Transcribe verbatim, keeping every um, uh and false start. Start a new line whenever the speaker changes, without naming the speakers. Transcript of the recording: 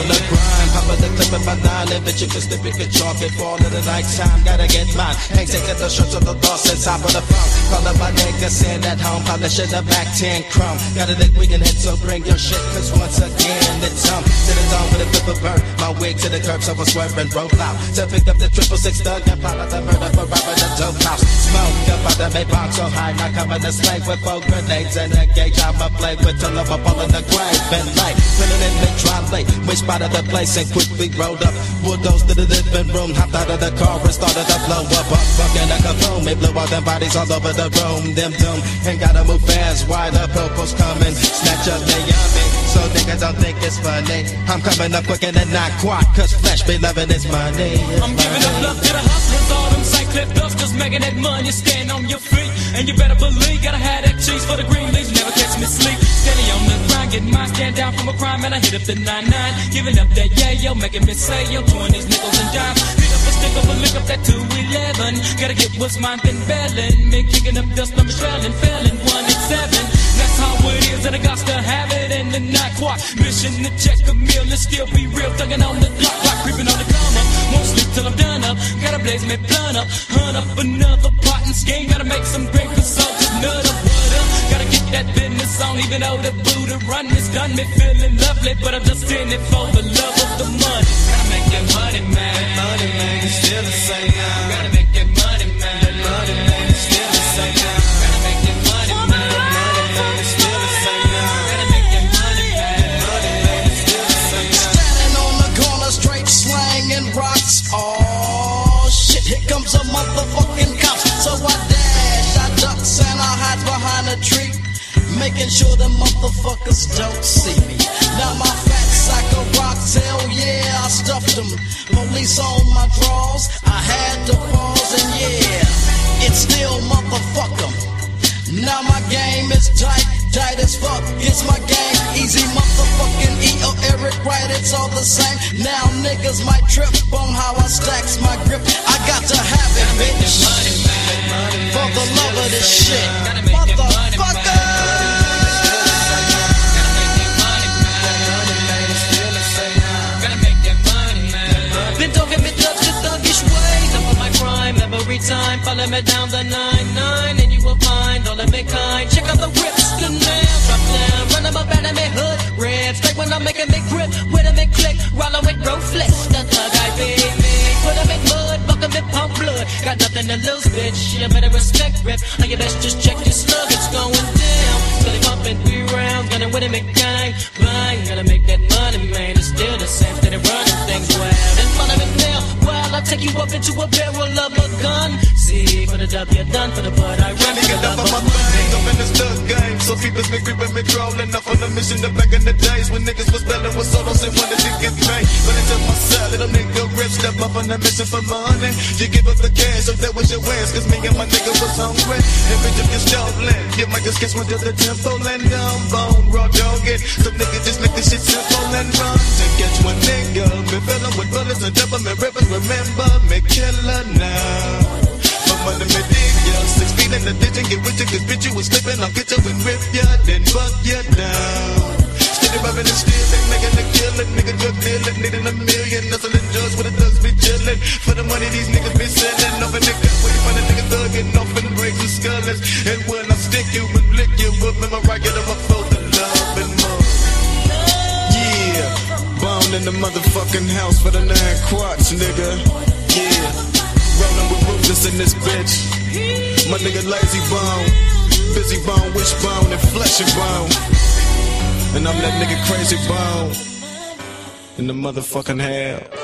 on the grind, pop of the clip in my nine, and bitch, you can slip it, get chalk it, fall in the night time, gotta get mine. Ain't taking the shirts of the thoughts inside of the phone. Call up my nigga, send at home, polishing the back ten chrome. Got a dick we can hit, so bring your shit, cause once again it's home. To the dawn with a flip of bird, my wig to the curb, so I swerve and roll out. To pick up the triple six thug and pop out the murder for robbing the dope house. Smoke up out the Maybach so high, not coming to slave with four grenades and a gauge. I'ma play with till I'm up all in the grave and light. Filling in mid dry late, we spotted the place and quickly rolled up. Bulldozed to the living room, hopped out of the car and started to blow up. Up fucking like a boom, it blew all them bodies all over the room. Them doom, ain't gotta move fast, why the popo's coming? Snatch up the yummy, so niggas don't think it's funny. I'm coming up quick and then not quite, cause flesh be loving its money.
I'm giving up love to the hustlers, all them cyclip ducks, just making that money, stand on your feet. And you better believe, gotta have that cheese for the green leaves, never catch me sleep. Steady on the grind, getting mine, stand down from a crime, and I hit up the nine nine. Giving up that yeah, yo, making me say, yo, doing these nickels and dimes. Pick up a stick up a lick up that two eleven. Gotta get what's mine, been bailing. Me kicking up dust, I'm trailing, failing one and seven. That's how it is, and I got to have it, and then not quite. Mission to check a meal, and still be real, thugging on the clock, clock creeping on the come up. Won't sleep till I'm done up, gotta blaze me blunt up. Hunt up another pot and scheme, gotta make some great results, just nut up, what up. Gotta get that business on, even though the Buddha run is done. Me feeling lovely, but I'm just in it for the love of the money. Gotta make that money, man, money, man, it's still the same now. Gotta make that money, man, that money, man, it's still the same now. Gotta make that money, man, money, man, it's still the same now. Gotta make that money, man, money, man, it's still the same now.
Standing on the corner, straight slanging rocks. Oh shit, here comes a motherfucking cop. So I dash, I ducks and I hide behind a tree, making sure the motherfuckers don't see me. Now my fat sack of rocks, hell yeah, I stuffed them. Police on my drawers, I had to pause and yeah, it's still motherfucker. Now my game is tight, tight as fuck. It's my game, easy motherfucking E or Eric Wright, it's all the same. Now niggas might trip on how I stacks my grip. I got to have it, bitch, for the love of this shit, motherfucker. Every time, follow me down the nine nine, and you will find all of me kind. Check out the rips, the nail, drop down, run them up out of me hood, red, straight when I'm making me grip, with them and click, rollin' with road flicks, the thug I be me, put them in mud, fuck them in pump blood, got nothing to lose, bitch, you better respect rip, or you best just check your slug, it's going down, steady bumping three rounds, gunning with him and gang, bang, gotta make that money, man, it's still the same, steady running things wild, and follow me now, while I take you up into a barrel of a gun. See, for the W, done for the bud, I run
nigga, up on my thing, I'm in this thug game. So people been creeping, me crawling up on the mission. The back in the days when niggas was belling with solos and wanted to get paid. But it's just my side, little nigga rip, step up on the mission for money. You give up the cash, so that was your wins, cause me and my nigga was hungry. And bitch, if you're stolen, you might just catch one to the temple and down bone, raw dog it. Some niggas just make this shit simple and run to catch one nigga. Been filling with bullets and double me rivers, remember me killer now. Money me dig ya, six feet in the ditch and get with you, cause bitch you was slipping, I'll get you and rip ya, then buck ya down. Steady rubbing and stealing, making a killing, nigga drug dealing, needing a million, hustling drugs where the thugs be chilling. For the money these niggas be selling, off in the gut where you find a nigga thugging, off in the breaks and skullers. And when I stick you and lick you, but remember I get them up for the love and more. Yeah, bound in the motherfucking house for the nine quarts, nigga. Yeah. Rollin' with ruthless in this bitch. My nigga lazy bone, busy bone, wishbone, and flesh and bone. And I'm that nigga crazy bone in the motherfucking hell.